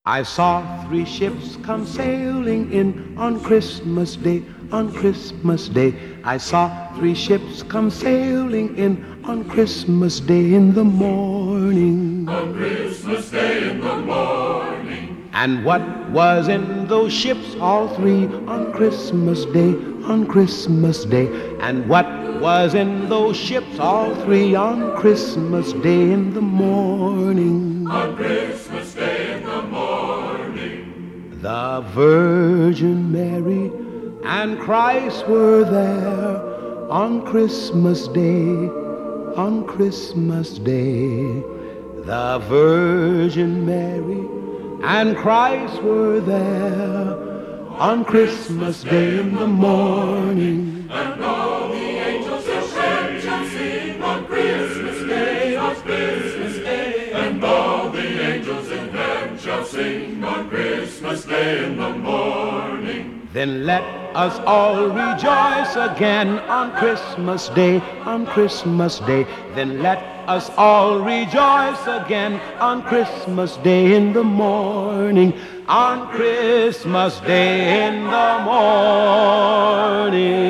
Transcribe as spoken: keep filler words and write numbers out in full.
I saw three ships come sailing in on Christmas Day, on Christmas Day. I saw three ships come sailing in on Christmas Day in the morning. On Christmas Day in the morning. And what was in those ships, all three, on Christmas Day, on Christmas Day? And what was in those ships, all three, on Christmas Day in the morning? On Christmas Day in the morning. The Virgin Mary and Christ were there on Christmas Day, on Christmas Day. The Virgin Mary and Christ were there on Christmas Day in the morning. And all the angels shall sing, shall sing on Christmas Day, on Christmas Day. And all the angels in heaven shall sing on Christmas Day in the morning. Then let us all rejoice again on Christmas Day, on Christmas Day. Then let us all rejoice again on Christmas Day in the morning, on Christmas Day in the morning.